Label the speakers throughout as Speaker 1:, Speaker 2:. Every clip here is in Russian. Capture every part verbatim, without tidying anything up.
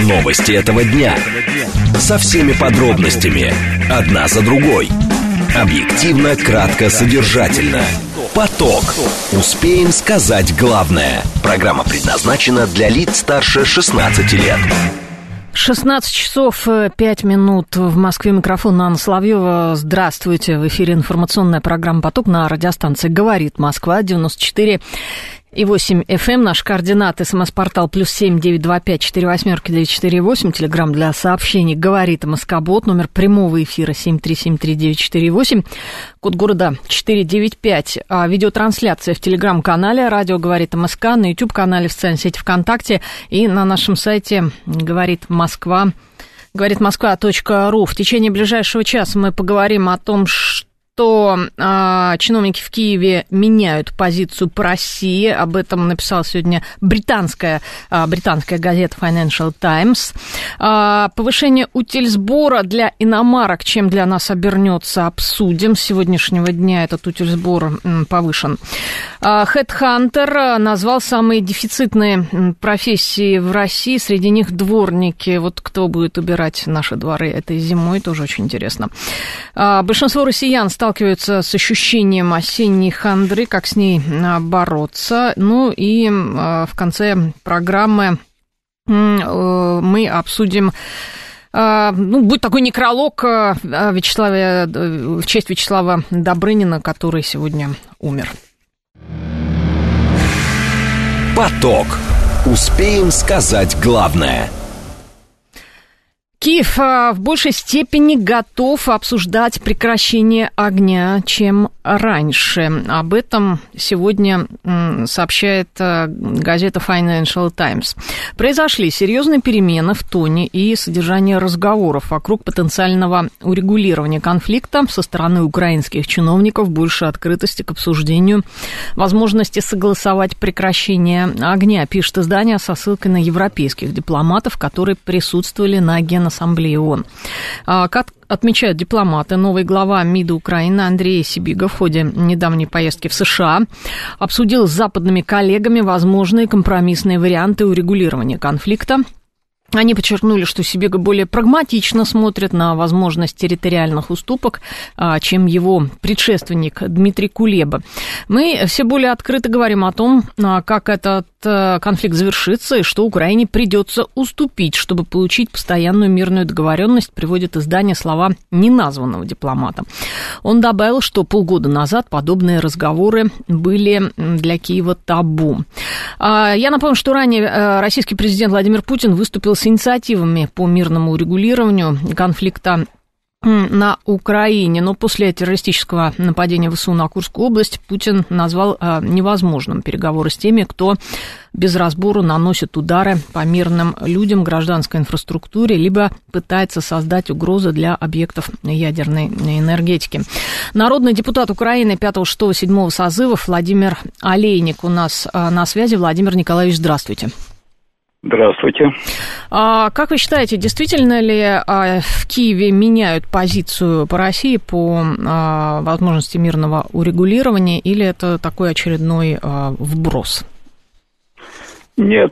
Speaker 1: Новости этого дня. Со всеми подробностями. Одна за другой. Объективно, кратко, содержательно. Поток. Успеем сказать главное. Программа предназначена для лиц старше шестнадцати лет.
Speaker 2: шестнадцать часов пять минут в Москве. Микрофон Анна Соловьева. Здравствуйте. В эфире информационная программа «Поток» на радиостанции «Говорит Москва», девяносто четыре и восемь эф эм. Наш координат, смс-портал плюс семь девять два пять четыре восьмерки девять четыре восемь. Телеграмм для сообщений «Говорит МСК-бот». Номер прямого эфира семь три семь три девять четыре восемь. Код города четыре девять пять. А видеотрансляция в телеграм-канале «Радио говорит МСК», на YouTube-канале, в социальной сети ВКонтакте и на нашем сайте «Говорит Москва», говорит москва точка ру. В течение ближайшего часа мы поговорим о том, что что э, чиновники в Киеве меняют позицию по России. Об этом написала сегодня британская, э, британская газета Financial Times. Э, повышение утильсбора для иномарок, чем для нас обернется, обсудим. С сегодняшнего дня этот утильсбор м, повышен. Э, Headhunter назвал самые дефицитные профессии в России. Среди них дворники. Вот кто будет убирать наши дворы этой зимой, тоже очень интересно. Э, большинство россиян сталкиваются с ощущением осенней хандры, как с ней бороться. Ну и в конце программы мы обсудим, ну, будет такой некролог Вячеслава, в честь Вячеслава Добрынина, который сегодня умер.
Speaker 1: Поток. Успеем сказать главное.
Speaker 2: Киев в большей степени готов обсуждать прекращение огня, чем раньше. Об этом сегодня сообщает газета Financial Times. Произошли серьезные перемены в тоне и содержании разговоров вокруг потенциального урегулирования конфликта со стороны украинских чиновников, больше открытости к обсуждению возможности согласовать прекращение огня, пишет издание со ссылкой на европейских дипломатов, которые присутствовали на Генассамблее Ассамблеи ООН. Как отмечают дипломаты, новый глава МИДа Украины Андрей Сибига в ходе недавней поездки в США обсудил с западными коллегами возможные компромиссные варианты урегулирования конфликта. Они подчеркнули, что Сибига более прагматично смотрит на возможность территориальных уступок, чем его предшественник Дмитрий Кулеба. Мы все более открыто говорим о том, как этот конфликт завершится и что Украине придется уступить, чтобы получить постоянную мирную договоренность, приводит издание слова неназванного дипломата. Он добавил, что полгода назад подобные разговоры были для Киева табу. Я напомню, что ранее российский президент Владимир Путин выступил с инициативами по мирному урегулированию конфликта на Украине, но после террористического нападения ВСУ на Курскую область Путин назвал невозможным переговоры с теми, кто без разбору наносит удары по мирным людям, гражданской инфраструктуре, либо пытается создать угрозы для объектов ядерной энергетики. Народный депутат Украины пятого, шестого, седьмого созывов Владимир Олейник у нас на связи. Владимир Николаевич, здравствуйте.
Speaker 3: Здравствуйте.
Speaker 2: А, как вы считаете, действительно ли а, в Киеве меняют позицию по России по а, возможности мирного урегулирования, или это такой очередной а, вброс?
Speaker 3: Нет.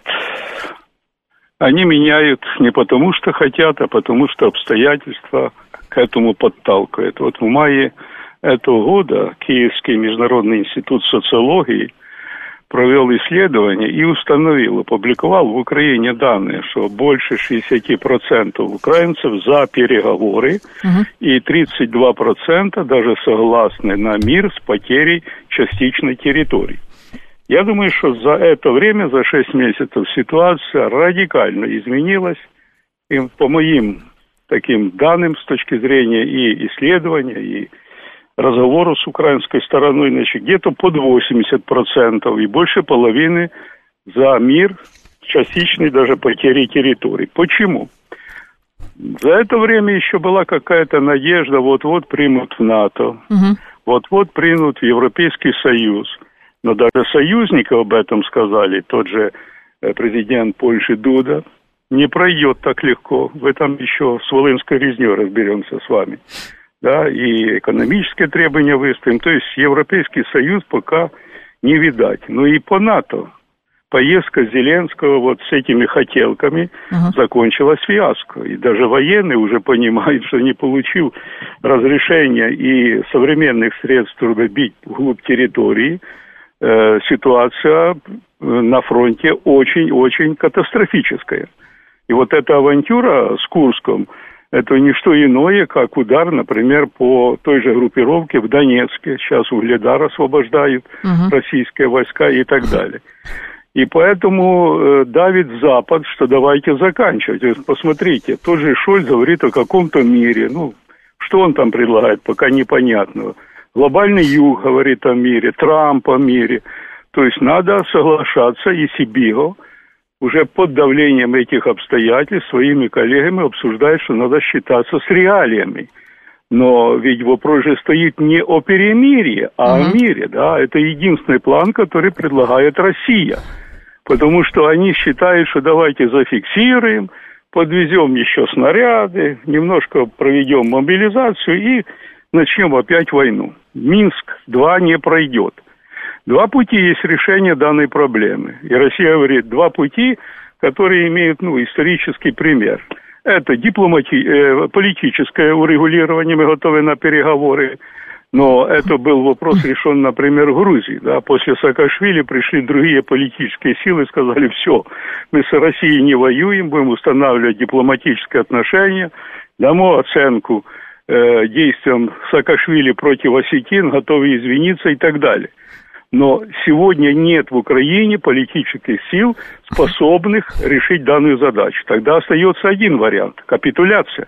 Speaker 3: Они меняют не потому, что хотят, а потому, что обстоятельства к этому подталкивают. Вот в мае этого года Киевский международный институт социологии провел исследование и установил, опубликовал в Украине данные, что больше шестьдесят процентов украинцев за переговоры, uh-huh. и тридцать два процента даже согласны на мир с потерей частичной территории. Я думаю, что за это время, за шесть месяцев, ситуация радикально изменилась. И по моим таким данным с точки зрения и исследования, и разговоров с украинской стороной, значит, где-то под восемьдесят процентов и больше половины за мир с частичной даже потерей территорий. Почему? За это время еще была какая-то надежда, вот-вот примут в НАТО, угу. вот-вот примут в Европейский Союз. Но даже союзников об этом сказали, тот же президент Польши Дуда, не пройдет так легко. В этом еще с Волынской резней разберемся с вами. Да, и экономические требования выставим. То есть Европейский Союз пока не видать. Ну и по НАТО. поездка Зеленского вот с этими хотелками uh-huh. закончилась фиаско. И даже военные уже понимают, что не получив разрешения и современных средств, чтобы бить вглубь территории, э, ситуация на фронте очень-очень катастрофическая. И вот эта авантюра с Курском, это не что иное, как удар, например, по той же группировке в Донецке. Сейчас Угледар освобождают uh-huh. российские войска и так далее. И поэтому э, давит Запад, что давайте заканчивать. Вот посмотрите, тот же Шольц говорит о каком-то мире. Ну, что он там предлагает, пока непонятно. Глобальный Юг говорит о мире, Трамп о мире. То есть надо соглашаться, и Сибига уже под давлением этих обстоятельств своими коллегами обсуждает, что надо считаться с реалиями. Но ведь вопрос же стоит не о перемирии, а uh-huh. о мире. Да? Это единственный план, который предлагает Россия. Потому что они считают, что давайте зафиксируем, подвезем еще снаряды, немножко проведем мобилизацию и начнем опять войну. Минск-два не пройдет. Два пути есть решение данной проблемы. И Россия говорит, два пути, которые имеют ну, исторический пример. Это дипломати... э, политическое урегулирование, мы готовы на переговоры. Но это был вопрос решен, например, в Грузии. Да? После Саакашвили пришли другие политические силы и сказали, все, мы с Россией не воюем, будем устанавливать дипломатические отношения, дамо оценку э, действиям Саакашвили против осетин, готовы извиниться и так далее. Но сегодня нет в Украине политических сил, способных решить данную задачу. Тогда остается один вариант – капитуляция.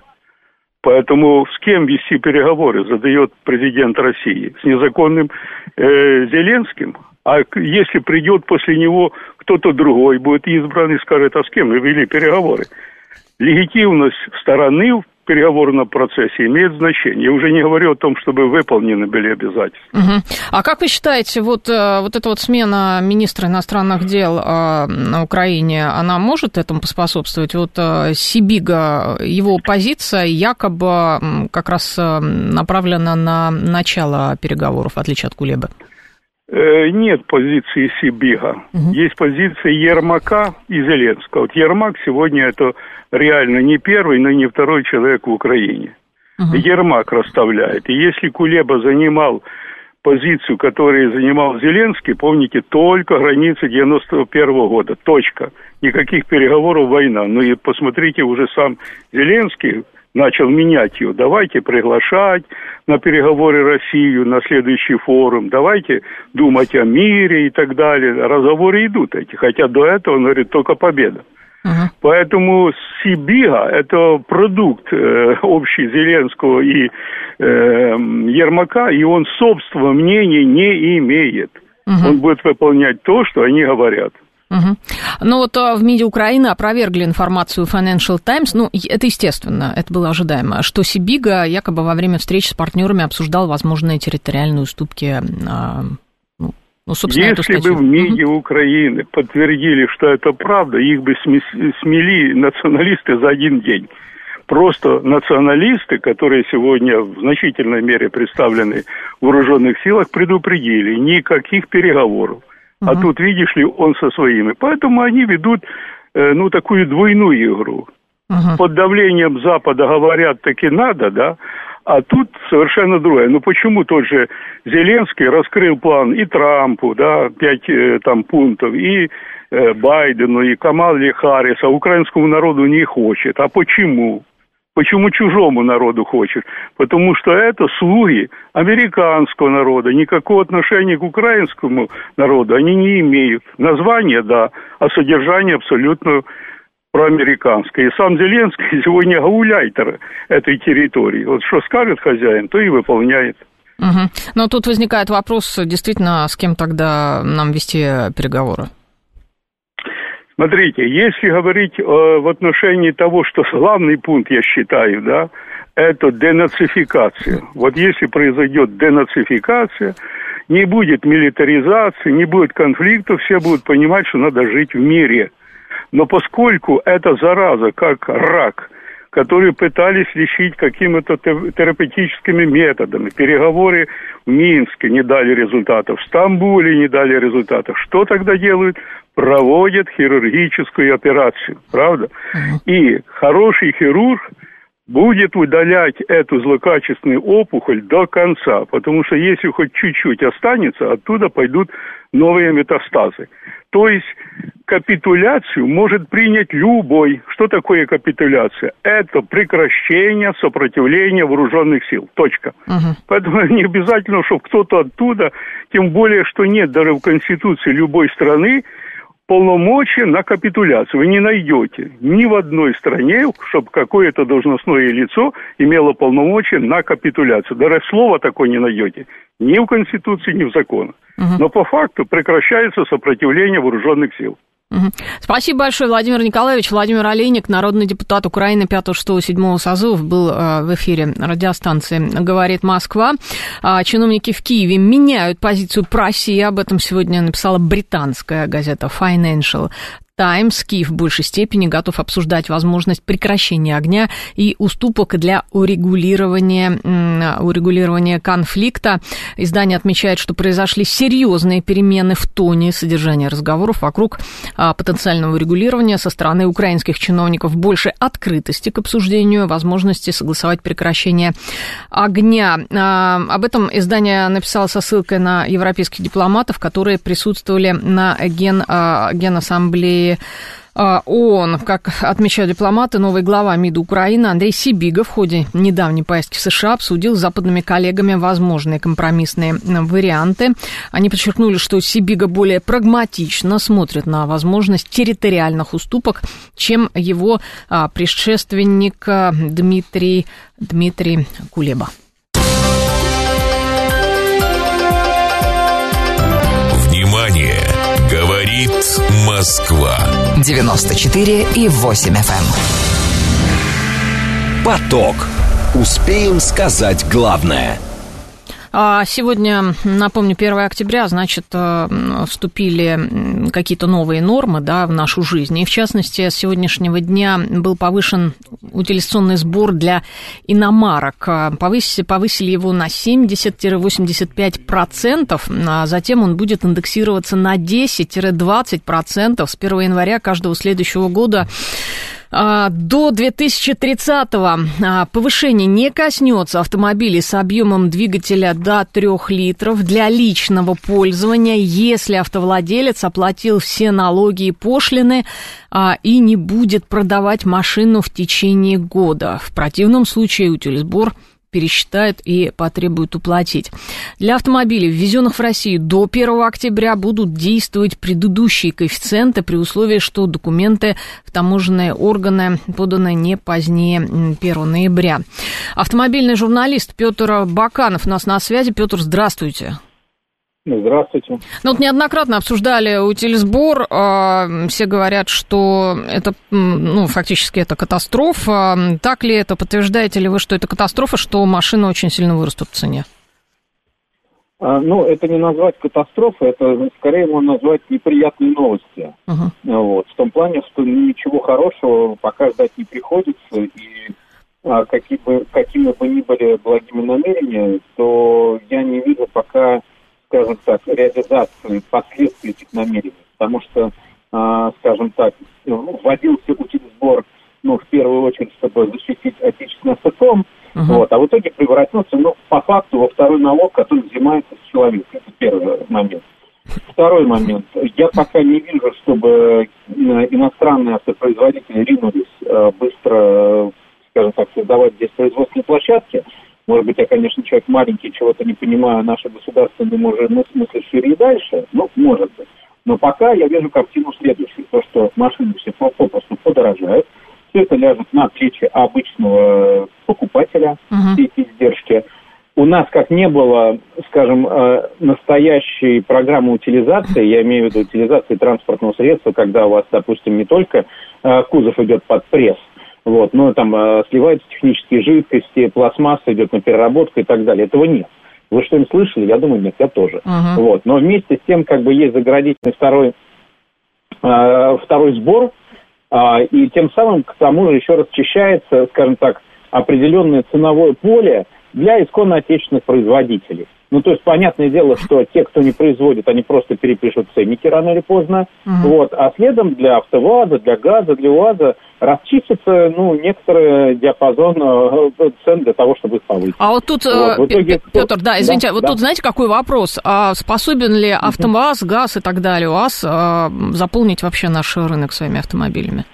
Speaker 3: Поэтому с кем вести переговоры, задает президент России? С незаконным э, Зеленским? А если придет после него кто-то другой, будет избран и скажет, а с кем мы вели переговоры? Легитимность стороны в переговорном процессе имеет значение. Я уже не говорю о том, чтобы выполнены были обязательства.
Speaker 2: Угу. А как вы считаете, вот, вот эта вот смена министра иностранных дел на Украине, она может этому поспособствовать? Вот Сибига, его позиция якобы как раз направлена на начало переговоров, в отличие от Кулебы.
Speaker 3: Нет позиции Сибига. Угу. Есть позиция Ермака и Зеленского. Вот Ермак сегодня это реально не первый, но и не второй человек в Украине. Угу. Ермак расставляет. И если Кулеба занимал позицию, которую занимал Зеленский, помните, только границы девяносто первого года. Точка. Никаких переговоров, война. Ну и посмотрите, уже сам Зеленский начал менять ее. Давайте приглашать на переговоры Россию, на следующий форум. Давайте думать о мире и так далее. Разговоры идут эти. Хотя до этого, он говорит, только победа. Uh-huh. Поэтому Сибига – это продукт э, общий Зеленского и э, Ермака, и он собственного мнения не имеет. Uh-huh. Он будет выполнять то, что они говорят.
Speaker 2: Угу. Ну вот в МИДе Украины опровергли информацию Financial Times, ну это естественно, это было ожидаемо, что Сибига якобы во время встречи с партнерами обсуждал возможные территориальные уступки. Ну, собственно,
Speaker 3: если бы в МИДе угу. Украины подтвердили, что это правда, их бы смели националисты за один день. Просто националисты, которые сегодня в значительной мере представлены в вооруженных силах, предупредили, никаких переговоров. А uh-huh. тут, видишь ли, он со своими. Поэтому они ведут, э, ну, такую двойную игру. Uh-huh. Под давлением Запада говорят, таки надо, да, а тут совершенно другое. Ну, почему тот же Зеленский раскрыл план и Трампу, да, пять э, там пунктов, и э, Байдену, и Камале Харрис, а украинскому народу не хочет. А почему? Почему чужому народу хочет? Потому что это слуги американского народа. Никакого отношения к украинскому народу они не имеют. Название, да, а содержание абсолютно проамериканское. И сам Зеленский сегодня гауляйтер этой территории. Вот что скажет хозяин, то и выполняет.
Speaker 2: Угу. Но тут возникает вопрос, действительно, с кем тогда нам вести переговоры?
Speaker 3: Смотрите, если говорить э, в отношении того, что главный пункт, я считаю, да, это денацификация. Вот если произойдет денацификация, не будет милитаризации, не будет конфликтов, все будут понимать, что надо жить в мире. Но поскольку эта зараза, как рак, которые пытались лечить какими-то терапевтическими методами. Переговоры в Минске не дали результатов, в Стамбуле не дали результатов. Что тогда делают? Проводят хирургическую операцию, правда? И хороший хирург будет удалять эту злокачественную опухоль до конца, потому что если хоть чуть-чуть останется, оттуда пойдут новые метастазы. То есть капитуляцию может принять любой. Что такое капитуляция? Это прекращение сопротивления вооруженных сил. Точка. Uh-huh. Поэтому не обязательно, чтобы кто-то оттуда, тем более, что нет даже в Конституции любой страны полномочия на капитуляцию. Вы не найдете ни в одной стране, чтобы какое-то должностное лицо имело полномочия на капитуляцию. Даже слова такое не найдете. Ни в Конституции, ни в законах. Угу. Но по факту прекращается сопротивление вооруженных сил.
Speaker 2: Угу. Спасибо большое, Владимир Николаевич. Владимир Олейник, народный депутат Украины пятого, шестого, седьмого созывов, был э, в эфире радиостанции «Говорит Москва». А, чиновники в Киеве меняют позицию по России. Об этом сегодня написала британская газета Financial Times. Киев в большей степени готов обсуждать возможность прекращения огня и уступок для урегулирования, урегулирования конфликта. Издание отмечает, что произошли серьезные перемены в тоне содержания разговоров вокруг а, потенциального урегулирования со стороны украинских чиновников, больше открытости к обсуждению возможности согласовать прекращение огня. А, об этом издание написало со ссылкой на европейских дипломатов, которые присутствовали на ген, а, Генассамблее ООН. Как отмечают дипломаты, новый глава МИДа Украины Андрей Сибига в ходе недавней поездки в США обсудил с западными коллегами возможные компромиссные варианты. Они подчеркнули, что Сибига более прагматично смотрит на возможность территориальных уступок, чем его предшественник Дмитрий, Дмитрий Кулеба.
Speaker 1: Внимание! Говорит Москва.
Speaker 4: девяносто четыре и восемь эф эм.
Speaker 1: Поток. Успеем сказать главное.
Speaker 2: Сегодня, напомню, первого октября, значит, вступили какие-то новые нормы, да, в нашу жизнь. И, в частности, с сегодняшнего дня был повышен утилизационный сбор для иномарок. Повысили, повысили его на семьдесят-восемьдесят пять процентов, а затем он будет индексироваться на десять-двадцать процентов с первого января каждого следующего года. До две тысячи тридцатого повышение не коснется автомобилей с объемом двигателя до трёх литров для личного пользования, если автовладелец оплатил все налоги и пошлины и не будет продавать машину в течение года. В противном случае утилизбор пересчитают и потребуют уплатить. Для автомобилей, ввезенных в Россию до первого октября, будут действовать предыдущие коэффициенты при условии, что документы в таможенные органы поданы не позднее первого ноября. Автомобильный журналист Петр Баканов у нас на связи. Петр, здравствуйте.
Speaker 5: Здравствуйте.
Speaker 2: Ну, вот неоднократно обсуждали утилизбор. Все говорят, что это, ну, фактически это катастрофа. Так ли это? Подтверждаете ли вы, что это катастрофа, что машины очень сильно вырастут в цене?
Speaker 5: А, ну, это не назвать катастрофой, это скорее можно назвать неприятные новости. Uh-huh. Вот, в том плане, что ничего хорошего пока ждать не приходится, и а, какие бы, какими бы ни были благими намерениями, то я не вижу пока, скажем так, реализации последствий этих намерений. Потому что, э, скажем так, вводился утилизбор, ну, в первую очередь, чтобы защитить отечественный автопром, uh-huh. вот, а в итоге превратился, ну, по факту, во второй налог, который взимается с человека. Это первый момент. Второй момент. Я пока не вижу, чтобы иностранные автопроизводители ринулись э, быстро, скажем так, создавать здесь производственные площадки. Может быть, я, конечно, человек маленький, чего-то не понимаю, наше государство не может, ну, в смысле, шире и дальше, ну, может быть. Но пока я вижу картину следующую, то, что машины все попросту подорожают, все это ляжет на плечи обычного покупателя, uh-huh. все эти издержки. У нас, как не было, скажем, настоящей программы утилизации, я имею в виду утилизации транспортного средства, когда у вас, допустим, не только кузов идет под пресс, вот, но там э, сливаются технические жидкости, пластмасса идет на переработку и так далее. Этого нет. Вы что-нибудь слышали? Я думаю, нет, я тоже. Uh-huh. Вот. Но вместе с тем, как бы, есть заградительный второй, э, второй сбор, И тем самым, к тому же, еще расчищается, скажем так, определенное ценовое поле для исконно отечественных производителей. Ну, то есть, понятное дело, что те, кто не производит, они просто перепишут ценники рано или поздно. Uh-huh. Вот. А следом для АвтоВАЗа, для ГАЗа, для УАЗа расчистится, ну, некоторый диапазон э, цен для того, чтобы их повысить.
Speaker 2: А вот тут, вот, в итоге, Петр, да, извините, да, вот да. тут знаете, какой вопрос? А способен ли АвтоВАЗ, ГАЗ и так далее, УАЗ э, заполнить вообще наш рынок своими автомобилями?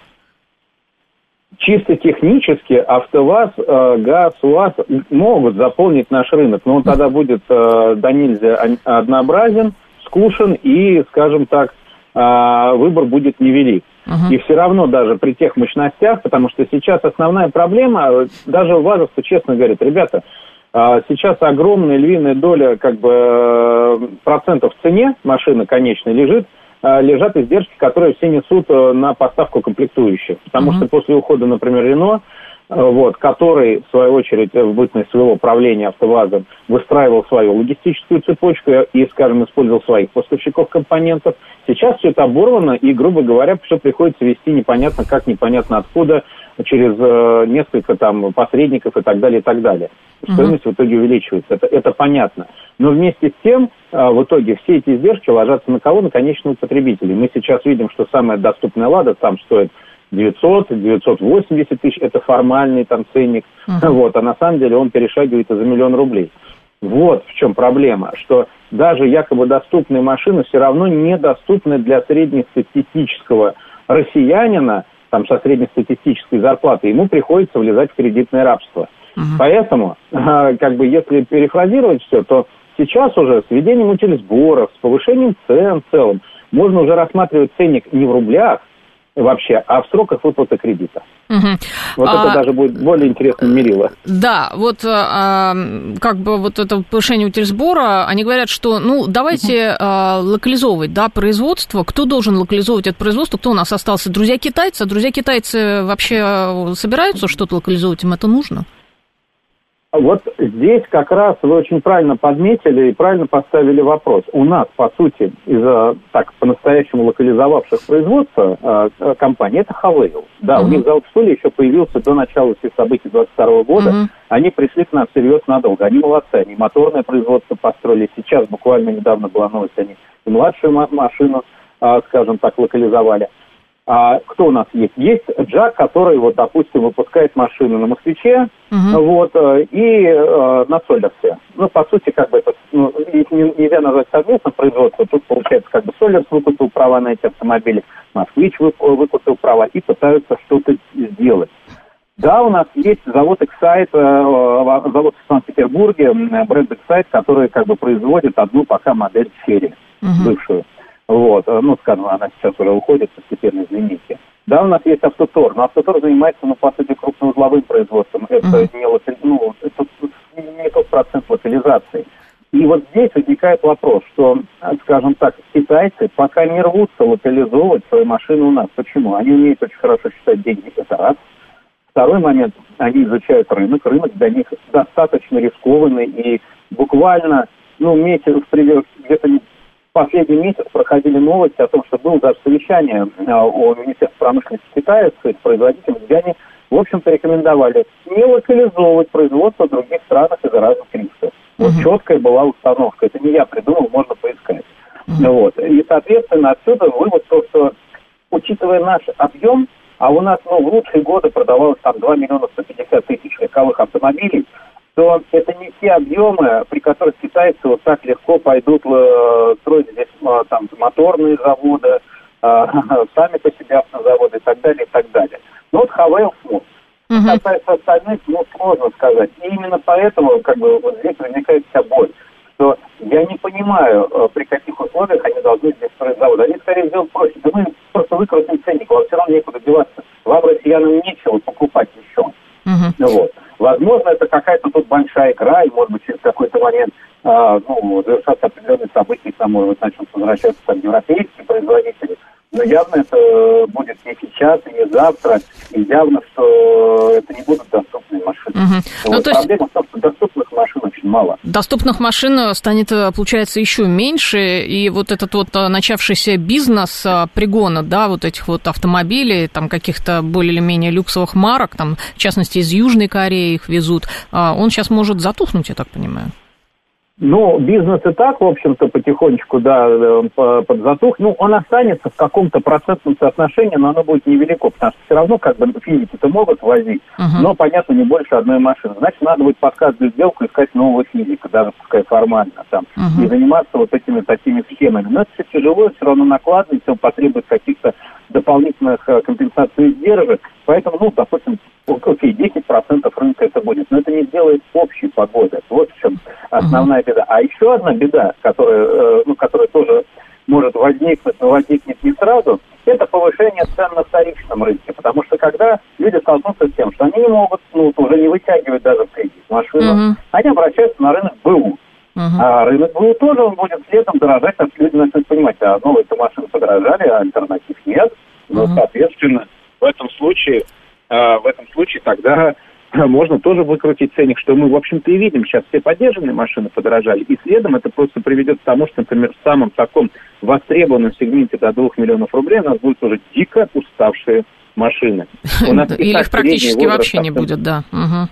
Speaker 5: Чисто технически АвтоВАЗ, э, ГАЗ, УАЗ могут заполнить наш рынок, но он тогда будет э, до нельзя однообразен, скучен и, скажем так, э, выбор будет невелик. Uh-huh. И все равно даже при тех мощностях, потому что сейчас основная проблема, даже ВАЗовцы честно говорят, ребята, э, сейчас огромная львиная доля как бы э, процентов в цене машины конечной лежит, лежат издержки, которые все несут на поставку комплектующих. Потому uh-huh. что после ухода, например, Рено, вот, который, в свою очередь, в бытность своего правления АвтоВАЗом выстраивал свою логистическую цепочку и, скажем, использовал своих поставщиков компонентов, сейчас все это оборвано, и, грубо говоря, все приходится вести непонятно как, непонятно откуда, через э, несколько там посредников и так далее, и так далее. Стоимость uh-huh. в итоге увеличивается, это, это понятно. Но вместе с тем, э, в итоге все эти издержки ложатся на кого? На конечного потребителя. Мы сейчас видим, что самая доступная «Лада» там стоит девятьсот - девятьсот восемьдесят тысяч, это формальный там ценник, uh-huh. вот, а на самом деле он перешагивает и за миллион рублей. Вот в чем проблема, что даже якобы доступные машины все равно недоступны для среднестатистического россиянина, там, со среднестатистической зарплатой, ему приходится влезать в кредитное рабство. Uh-huh. Поэтому, как бы, если перефразировать все, то сейчас уже с введением утилизборов, с повышением цен в целом, можно уже рассматривать ценник не в рублях вообще, а в сроках выплаты кредита. Угу. Вот а, это даже будет более интересным мерило.
Speaker 2: Да, вот а, как бы вот это повышение утилизбора, они говорят, что, ну, давайте угу. а, локализовывать, да, производство. Кто должен локализовывать это производство? Кто у нас остался? Друзья китайцы? Друзья китайцы вообще собираются что-то локализовывать? Им это нужно?
Speaker 5: Вот здесь как раз вы очень правильно подметили и правильно поставили вопрос. У нас, по сути, из-за так по-настоящему локализовавших производства э, компании, это Хавейл. Да, uh-huh. у них завод в Туле еще появился до начала всех событий двадцать второго года. Uh-huh. Они пришли к нам всерьез надолго. Они молодцы, они моторное производство построили. Сейчас буквально недавно была новость, они и младшую машину, э, скажем так, локализовали. А кто у нас есть? Есть Джак, который, вот, допустим, выпускает машины на Москвиче, uh-huh. вот, и э, на Солерсе. Ну, по сути, как бы это, ну, их нельзя назвать совместным производством. Тут, получается, как бы Солерс выкупил права на эти автомобили, Москвич выкупил права и пытаются что-то сделать. Да, у нас есть завод Excite, э, завод в Санкт-Петербурге, бренд Excite, который как бы производит одну пока модель Cherry, uh-huh. бывшую. Вот, ну, скажем, она сейчас уже уходит постепенно из линейки. Да, у нас есть Автотор, но Автотор занимается, ну, по сути, крупноузловым производством. Это mm-hmm. не, локаль... ну, это не тот процент локализации. И вот здесь возникает вопрос, что, скажем так, китайцы пока не рвутся локализовывать свои машины у нас. Почему? Они умеют очень хорошо считать деньги, это раз. Второй момент, они изучают рынок. Рынок для них достаточно рискованный, и буквально, ну, месяц, где-то последний месяц проходили новости о том, что было даже совещание о Министерстве промышленности Китая с производителями, где они, в общем-то, рекомендовали не локализовывать производство в других странах из-за разных рисков. Вот uh-huh. четкая была установка. Это не я придумал, можно поискать. Uh-huh. Вот. И, соответственно, отсюда вывод то, что, учитывая наш объем, а у нас, ну, в лучшие годы продавалось там два миллиона сто пятьдесят тысяч легковых автомобилей, то это не те объемы, при которых китайцы вот так легко пойдут э, строить здесь э, там моторные заводы, э, сами по себе автозаводы и так далее, и так далее. Но вот Хавейл смог. Uh-huh. Касается остальных, ну, сложно сказать. И именно поэтому, как бы, вот здесь возникает вся боль, что я не понимаю, э, при каких условиях они должны здесь строить заводы. Они скорее сделают проще. Да мы просто выкрутим ценник, вам все равно некуда деваться. Вам, россиянам, нечего покупать еще. Uh-huh. Вот. Возможно, это какая-то тут большая игра, и, может быть, через какой-то момент а, ну, завершатся определенные события, там, может быть, начнут возвращаться там европейские производители. Но явно это будет не сейчас, и не завтра, и явно, что это не будут доступные машины. Uh-huh. Вот. Ну, то есть... Проблема в том, что доступных машин очень очень мало.
Speaker 2: Доступных машин станет, получается, еще меньше, и вот этот вот начавшийся бизнес пригона, да, вот этих вот автомобилей, там каких-то более или менее люксовых марок, там, в частности, из Южной Кореи их везут, он сейчас может затухнуть, я так понимаю.
Speaker 5: Ну, бизнес и так, в общем-то, потихонечку, да, подзатух. Ну, он останется в каком-то процентном соотношении, но оно будет невелико, потому что все равно, как бы, физики-то могут возить, uh-huh. но, понятно, не больше одной машины. Значит, надо будет под каждую сделку искать нового физика, даже, пускай формально, там, uh-huh. и заниматься вот этими такими схемами. Но это все тяжело, все равно накладно, все потребует каких-то дополнительных компенсаций издержек. Поэтому, ну, допустим, окей, десять процентов рынка это будет, но это не сделает общей погоды. Вот в чем основная беда. А еще одна беда, которая, ну, которая тоже может возникнуть, но возникнет не сразу, это повышение цен на вторичном рынке. Потому что когда люди столкнутся с тем, что они не могут, ну, уже не вытягивать даже в кредит машину, uh-huh. они обращаются на рынок БУ. Uh-huh. А рынок БУ тоже он будет следом дорожать, так что люди начнут понимать, а новые-то машины подорожали, а альтернатив нет. Ну, uh-huh. соответственно, в этом случае, э, в этом случае тогда можно тоже выкрутить ценник, что мы, в общем-то, и видим. Сейчас все поддержанные машины подорожали, и следом это просто приведет к тому, что, например, в самом таком востребованном сегменте до двух миллионов рублей у нас будут уже дико уставшие машины.
Speaker 2: Или их практически вообще не будет, да.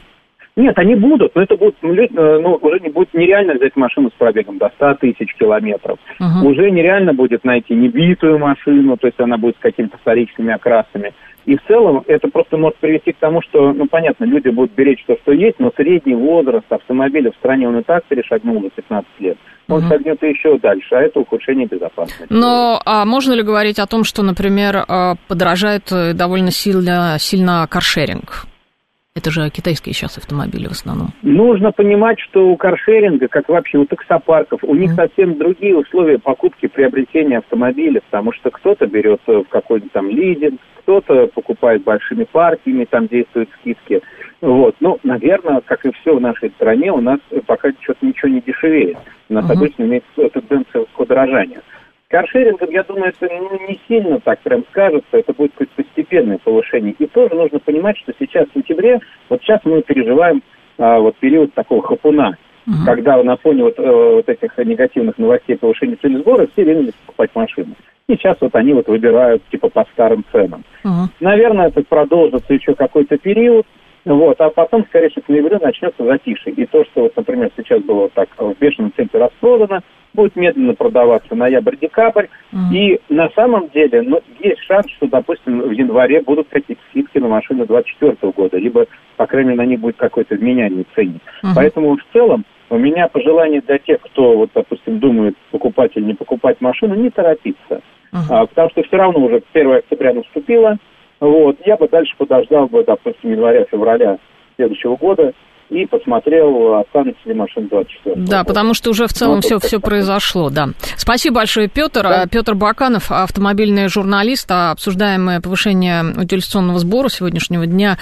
Speaker 5: Нет, они будут, но это будет, ну, уже не будет нереально взять машину с пробегом до ста тысяч километров. Uh-huh. Уже нереально будет найти небитую машину, то есть она будет с какими-то вторичными окрасами. И в целом это просто может привести к тому, что, ну, понятно, люди будут беречь то, что есть, но средний возраст автомобиля в стране, он и так перешагнул за пятнадцать лет. Он uh-huh. шагнет еще дальше, а это ухудшение безопасности.
Speaker 2: Но а можно ли говорить о том, что, например, подорожает довольно сильно, сильно каршеринг? Это же китайские сейчас автомобили в основном.
Speaker 5: Нужно понимать, что у каршеринга, как вообще у таксопарков, у них mm. совсем другие условия покупки, приобретения автомобиля, потому что кто-то берет в какой-нибудь там лизинг, кто-то покупает большими партиями, там действуют скидки. Вот. Ну, наверное, как и все в нашей стране, у нас пока что-то ничего не дешевеет. У нас mm-hmm. обычно имеется тенденция к подорожанию. Каршерингом, я думаю, это ну, не сильно так прям скажется, это будет какое-то постепенное повышение. И тоже нужно понимать, что сейчас в сентябре, вот сейчас мы переживаем а, вот период такого хапуна, uh-huh. когда на фоне вот, а, вот этих негативных новостей повышения цены сбора все ринулись покупать машины. И сейчас вот они вот выбирают типа по старым ценам. Uh-huh. Наверное, это продолжится еще какой-то период. Вот, а потом, скорее всего, к ноябрю начнется затишье. И то, что, вот, например, сейчас было вот так в бешеном темпе распродано, будет медленно продаваться ноябрь-декабрь. Mm-hmm. И на самом деле, ну, есть шанс, что, допустим, в январе будут какие-то скидки на машины двадцать четвёртого года, либо, по крайней мере, на них будет какой-то вменяемый ценник. Mm-hmm. Поэтому, в целом, у меня пожелание для тех, кто, вот, допустим, думает, покупать или не покупать машину, не торопиться. Mm-hmm. А, потому что все равно уже первого октября наступило. Вот, я бы дальше подождал бы, допустим, января-февраля следующего года и посмотрел, останется ли машина двадцать четвёртого.
Speaker 2: Да, потому что уже в целом все, все произошло, да. Спасибо большое, Петр. Да. Петр Баканов, автомобильный журналист. Обсуждаемое повышение утилизационного сбора сегодняшнего дня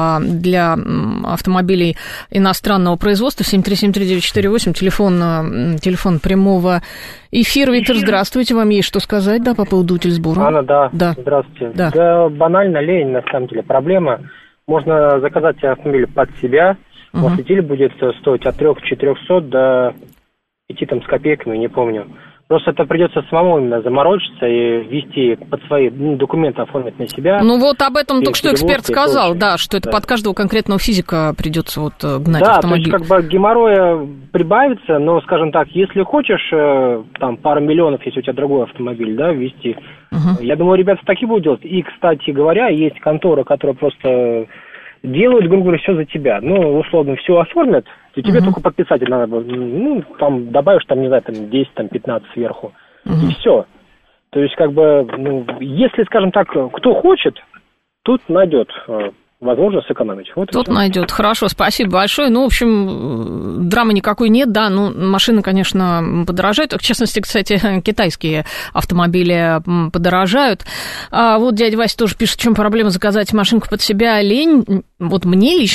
Speaker 2: для автомобилей иностранного производства. семь три семь три девять четыре восемь, телефон, телефон прямого эфира. Виктор, здравствуйте. Вам есть что сказать, да, по поводу утильсбора?
Speaker 6: Анна, да. да. Здравствуйте. Да. Да, банально лень, на самом деле, проблема. Можно заказать автомобиль под себя. Uh-huh. Утиль будет стоить от трёх-четырёхсот до пяти там с копейками, не помню. Просто это придется самому именно заморочиться и ввести под свои ну, документы, оформить на себя.
Speaker 2: Ну вот об этом только что эксперт сказал, да, что это да. под каждого конкретного физика придется вот гнать
Speaker 6: да,
Speaker 2: автомобиль.
Speaker 6: Да, то есть как бы геморроя прибавится, но, скажем так, если хочешь там пару миллионов, если у тебя другой автомобиль, да, ввести, uh-huh. я думаю, ребята таки будут делать. И, кстати говоря, есть контора, которая просто делают, грубо говоря, все за тебя. Ну, условно, все оформят, и тебе uh-huh. только подписать надо. Ну, там, добавишь, там, не знаю, там, десять-пятнадцать сверху. Uh-huh. И все. То есть, как бы, ну, если, скажем так, кто хочет, тут найдет возможность сэкономить. Вот
Speaker 2: Тут найдет. Хорошо, спасибо большое. Ну, в общем, драмы никакой нет, да. Ну, машины, конечно, подорожают. В частности, кстати, китайские автомобили подорожают. А вот дядя Вася тоже пишет, в чем проблема заказать машинку под себя. Лень. Вот мне лично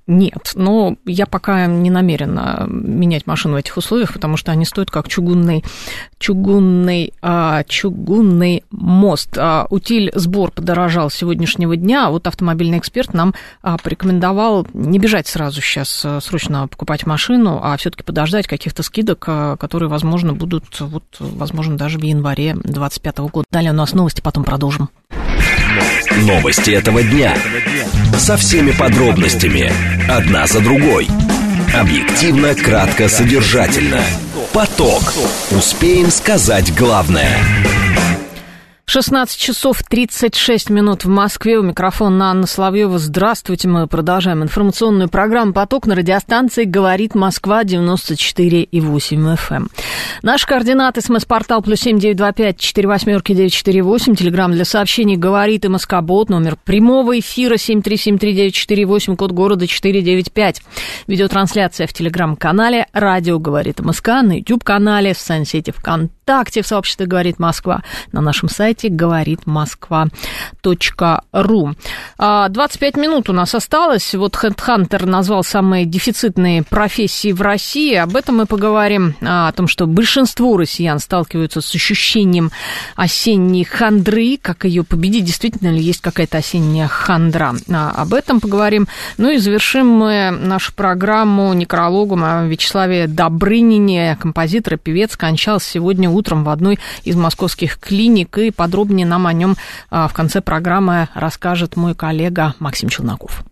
Speaker 2: нет. Но я пока не намерена менять машину в этих условиях, потому что они стоят как чугунный, чугунный, а, чугунный мост. А, утиль-сбор подорожал с сегодняшнего дня, а вот автомобильный эксперт нам а, порекомендовал не бежать сразу сейчас а, срочно покупать машину, а все-таки подождать каких-то скидок, а, которые, возможно, будут, вот, возможно, даже в январе двадцать пятого года. Далее у нас новости, потом продолжим.
Speaker 1: Новости этого дня. Со всеми подробностями. Одна за другой. Объективно, кратко, содержательно. Поток. Успеем сказать главное.
Speaker 2: шестнадцать часов тридцать шесть минут в Москве. У микрофона Анна Соловьева. Здравствуйте. Мы продолжаем информационную программу «Поток» на радиостанции «Говорит Москва» девяносто четыре и восемь эф эм. Наши координаты: смс-портал плюс семь девять два пять четыре восьмерки девять четыре восемь. Телеграмм для сообщений «Говорит» и «Москобот». Номер прямого эфира семь три семь три девять четыре восемь, код города четыре девять пять. Видеотрансляция в телеграм-канале «Радио говорит МСК», на YouTube-канале, в социальной сети ВКонтакте, в сообществе «Говорит Москва», на нашем сайте говорит москва точка ру. двадцать пять минут у нас осталось. Вот HeadHunter назвал самые дефицитные профессии в России. Об этом мы поговорим, о том, что большинство россиян сталкиваются с ощущением осенней хандры. Как ее победить? Действительно ли есть какая-то осенняя хандра? Об этом поговорим. Ну и завершим мы нашу программу некрологом о Вячеславе Добрынине. Композитор и певец скончался сегодня утром в одной из московских клиник, и подробнее нам о нем в конце программы расскажет мой коллега Максим Челноков.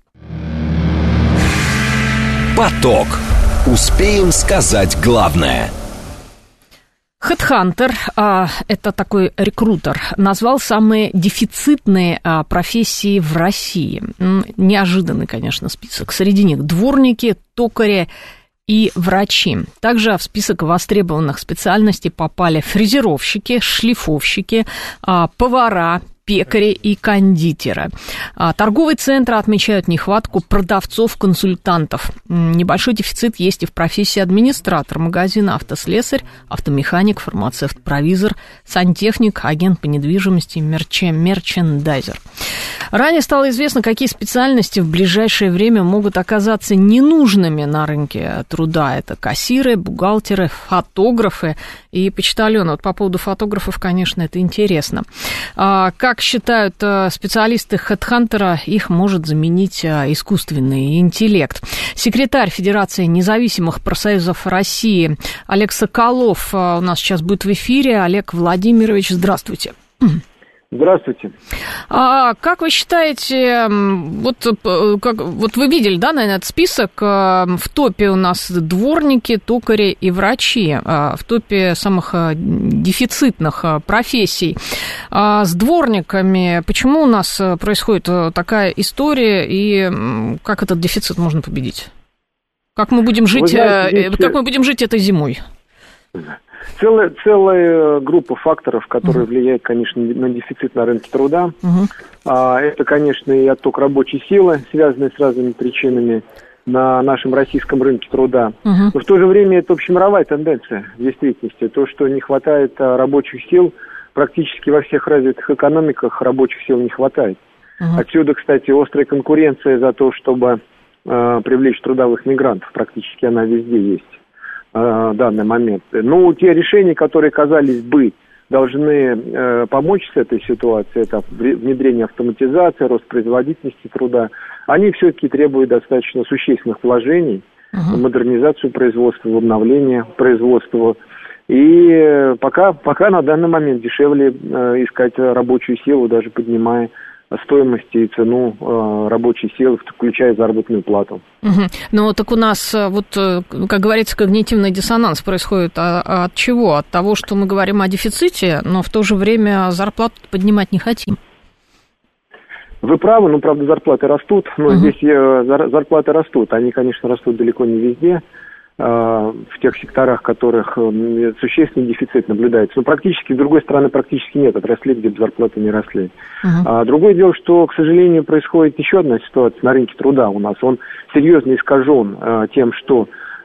Speaker 1: Поток. Успеем сказать главное.
Speaker 2: HeadHunter, это такой рекрутер, назвал самые дефицитные профессии в России. Неожиданный, конечно, список. Среди них дворники, токари и врачи. Также в список востребованных специальностей попали фрезеровщики, шлифовщики, повара, пекари и кондитеры. Торговые центры отмечают нехватку продавцов-консультантов. Небольшой дефицит есть и в профессии администратор магазина, автослесарь, автомеханик, фармацевт, провизор, сантехник, агент по недвижимости, мерче, мерчендайзер. Ранее стало известно, какие специальности в ближайшее время могут оказаться ненужными на рынке труда. Это кассиры, бухгалтеры, фотографы и почтальоны. Вот по поводу фотографов, конечно, это интересно. Как считают специалисты HeadHunter, их может заменить искусственный интеллект. Секретарь Федерации независимых профсоюзов России Олег Соколов у нас сейчас будет в эфире. Олег Владимирович, здравствуйте.
Speaker 5: Здравствуйте.
Speaker 2: А как вы считаете, вот, как, вот вы видели, да, наверное, этот список, в топе у нас дворники, токари и врачи, в топе самых дефицитных профессий. А с дворниками почему у нас происходит такая история, и как этот дефицит можно победить? Как мы будем жить, знаете, здесь... как мы будем жить этой зимой?
Speaker 5: Целая, целая группа факторов, которые uh-huh. влияют, конечно, на дефицит на рынке труда. Uh-huh. А, это, конечно, и отток рабочей силы, связанный с разными причинами на нашем российском рынке труда. Uh-huh. Но в то же время это общемировая тенденция в действительности. То, что не хватает рабочих сил, практически во всех развитых экономиках рабочих сил не хватает. Uh-huh. Отсюда, кстати, острая конкуренция за то, чтобы э, привлечь трудовых мигрантов. Практически она везде есть. В данный момент. Ну, те решения, которые, казались бы, должны э, помочь с этой ситуацией, это внедрение автоматизации, рост производительности труда, они все-таки требуют достаточно существенных вложений uh-huh. в модернизацию производства, в обновление производства. И пока, пока на данный момент дешевле э, искать рабочую силу, даже поднимая стоимость и цену э, рабочей силы, включая заработную плату.
Speaker 2: Угу. Ну, так у нас, вот, как говорится, когнитивный диссонанс происходит а, от чего? От того, что мы говорим о дефиците, но в то же время зарплату поднимать не хотим.
Speaker 5: Вы правы, но, правда, зарплаты растут, но угу. здесь э, зарплаты растут. Они, конечно, растут далеко не везде, в тех секторах, в которых существенный дефицит наблюдается. Но практически, с другой стороны, практически нет отраслей, где бы зарплаты не росли. Uh-huh. А другое дело, что, к сожалению, происходит еще одна ситуация на рынке труда у нас. Он серьезно искажен а, тем, что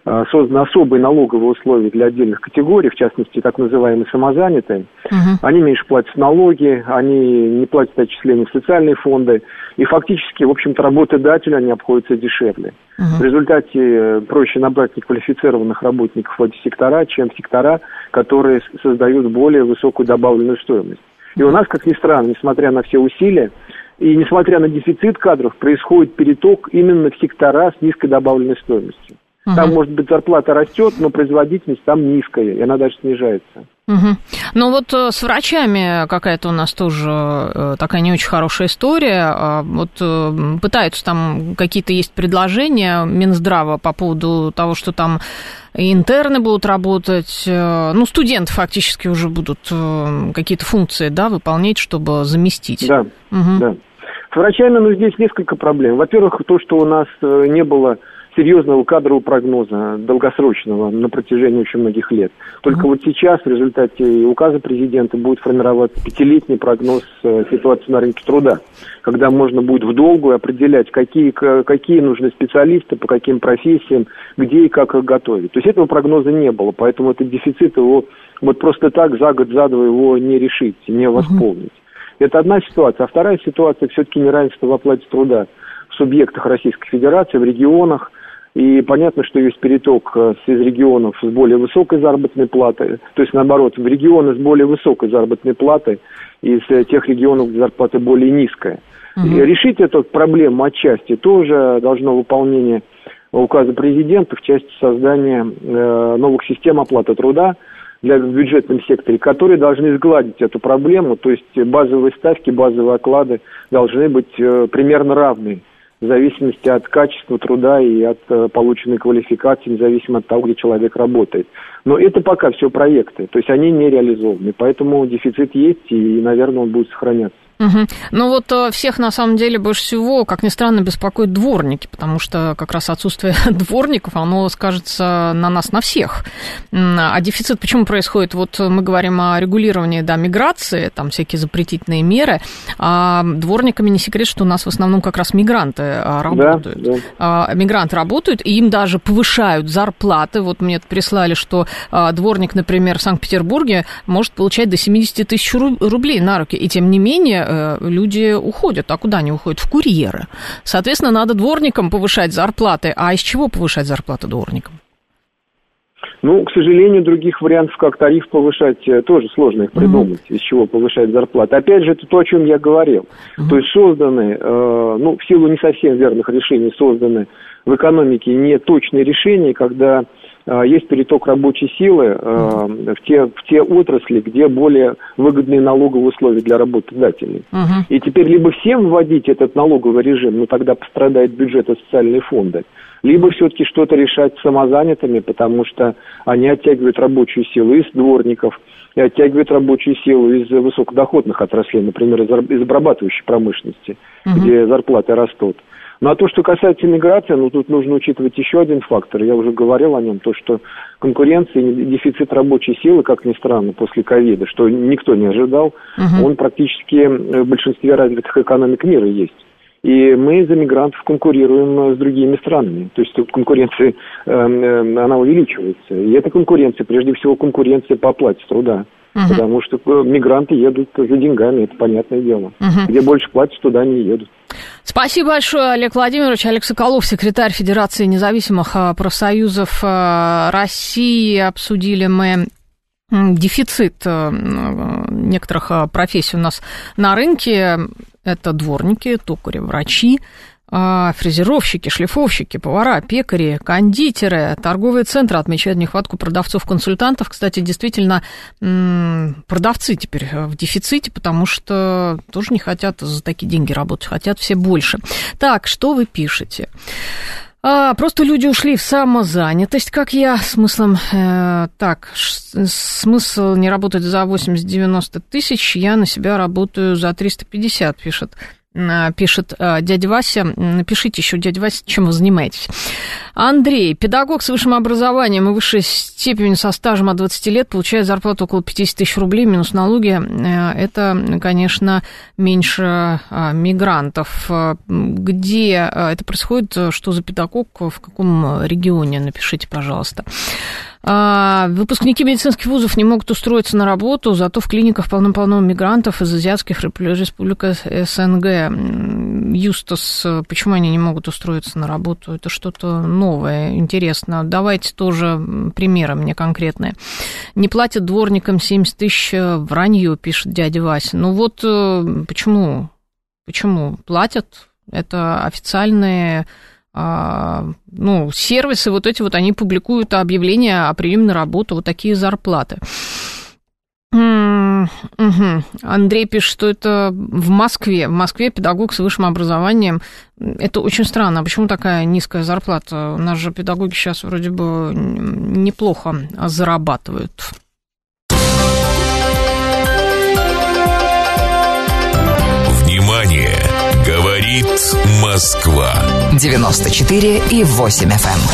Speaker 7: созданы особые налоговые условия для отдельных категорий, в частности, так называемые самозанятые. Uh-huh. Они меньше платят налоги, они не платят отчисления в социальные фонды, и фактически, в общем-то, работодателю они обходятся дешевле. Uh-huh. В результате проще набрать неквалифицированных работников в эти сектора, чем в сектора, которые создают более высокую добавленную стоимость. И у нас, как ни странно, несмотря на все усилия, и несмотря на дефицит кадров, происходит переток именно в сектора с низкой добавленной стоимостью. Угу. Там, может быть, зарплата растет, но производительность там низкая, и она даже снижается.
Speaker 2: Угу. Ну вот с врачами какая-то у нас тоже такая не очень хорошая история. Вот пытаются там, какие-то есть предложения Минздрава по поводу того, что там интерны будут работать, ну, студенты фактически уже будут какие-то функции, да, выполнять, чтобы заместить.
Speaker 7: Да,
Speaker 2: угу.
Speaker 7: да. С врачами, ну, здесь несколько проблем. Во-первых, то, что у нас не было серьезного кадрового прогноза, долгосрочного, на протяжении очень многих лет. Только mm-hmm. вот сейчас в результате указа президента будет формироваться пятилетний прогноз ситуации на рынке труда, когда можно будет в долгую определять, какие, какие нужны специалисты, по каким профессиям, где и как их готовить. То есть этого прогноза не было, поэтому этот дефицит его вот просто так за год, за два его не решить, не восполнить. Mm-hmm. Это одна ситуация. А вторая ситуация все-таки неравенство в оплате труда в субъектах Российской Федерации, в регионах. И понятно, что есть переток из регионов с более высокой заработной платой, то есть, наоборот, в регионы с более высокой заработной платой, из тех регионов, где зарплата более низкая. Угу. И решить эту проблему отчасти тоже должно выполнение указа президента в части создания э, новых систем оплаты труда для в бюджетном секторе, которые должны сгладить эту проблему, то есть базовые ставки, базовые оклады должны быть э, примерно равны, в зависимости от качества труда и от э, полученной квалификации, независимо от того, где человек работает. Но это пока все проекты, то есть они не реализованы, поэтому дефицит есть и, наверное, он будет сохраняться.
Speaker 2: Угу. Ну вот всех, на самом деле, больше всего, как ни странно, беспокоят дворники, потому что как раз отсутствие дворников, оно скажется на нас, на всех. А дефицит почему происходит? Вот мы говорим о регулировании, да, миграции, там всякие запретительные меры, а дворниками не секрет, что у нас в основном как раз мигранты работают. Да, да. Мигранты работают, и им даже повышают зарплаты. Вот мне прислали, что дворник, например, в Санкт-Петербурге может получать до семьдесят тысяч рублей на руки, и тем не менее люди уходят. А куда они уходят? В курьеры. Соответственно, надо дворникам повышать зарплаты. А из чего повышать зарплаты дворникам?
Speaker 7: Ну, к сожалению, других вариантов, как тариф повышать, тоже сложно их придумать, mm-hmm. из чего повышать зарплаты. Опять же, это то, о чем я говорил. Mm-hmm. То есть созданы, э, ну, в силу не совсем верных решений, созданы в экономике неточные решения, когда э, есть переток рабочей силы э, mm-hmm. в, те, в те отрасли, где более выгодные налоговые условия для работодателей. Mm-hmm. И теперь либо всем вводить этот налоговый режим, но тогда пострадает бюджет и социальные фонды, либо все-таки что-то решать с самозанятыми, потому что они оттягивают рабочую силу из дворников, и оттягивают рабочую силу из высокодоходных отраслей, например, из обрабатывающей промышленности, uh-huh. где зарплаты растут. Ну, а то, что касается миграции, ну, тут нужно учитывать еще один фактор. Я уже говорил о нем, то, что конкуренция и дефицит рабочей силы, как ни странно, после ковида, что никто не ожидал, uh-huh. он практически в большинстве развитых экономик мира есть. И мы за мигрантов конкурируем с другими странами. То есть конкуренция, э, э, она увеличивается. И эта конкуренция, прежде всего, конкуренция по оплате труда. Uh-huh. Потому что мигранты едут за деньгами, это понятное дело. Uh-huh. Где больше платят, туда они едут.
Speaker 2: Спасибо большое, Олег Владимирович. Олег Соколов, секретарь Федерации независимых профсоюзов России. Обсудили мы дефицит некоторых профессий у нас на рынке. Это дворники, токари, врачи, фрезеровщики, шлифовщики, повара, пекари, кондитеры. Торговые центры отмечают нехватку продавцов-консультантов. Кстати, действительно, продавцы теперь в дефиците, потому что тоже не хотят за такие деньги работать, хотят все больше. Так, что вы пишете? А, просто люди ушли в самозанятость, как я, смыслом, э, так, ш, смысл не работать за восемьдесят-девяносто тысяч, я на себя работаю за триста пятьдесят, пишет пишет дядя Вася. Напишите еще, дядя Вася, чем вы занимаетесь. Андрей, педагог с высшим образованием и высшей степенью со стажем от двадцати лет, получает зарплату около пятьдесят тысяч рублей, минус налоги. Это, конечно, меньше мигрантов. Где это происходит? Что за педагог? В каком регионе? Напишите, пожалуйста. Выпускники медицинских вузов не могут устроиться на работу, зато в клиниках полно-полно мигрантов из азиатских республик СНГ. Юстас, почему они не могут устроиться на работу? Это что-то новое, интересно. Давайте тоже примеры мне конкретные. Не платят дворникам семьдесят тысяч, вранье, пишет дядя Вася. Ну вот почему? Почему платят? Это официальные... ну, сервисы, вот эти вот, они публикуют объявления о приеме на работу, вот такие зарплаты. Угу. Андрей пишет, что это в Москве. В Москве педагог с высшим образованием. Это очень странно. Почему такая низкая зарплата? У нас же педагоги сейчас вроде бы неплохо зарабатывают.
Speaker 1: Внимание! Говорит Москва.
Speaker 4: девяносто четыре и восемь эф эм.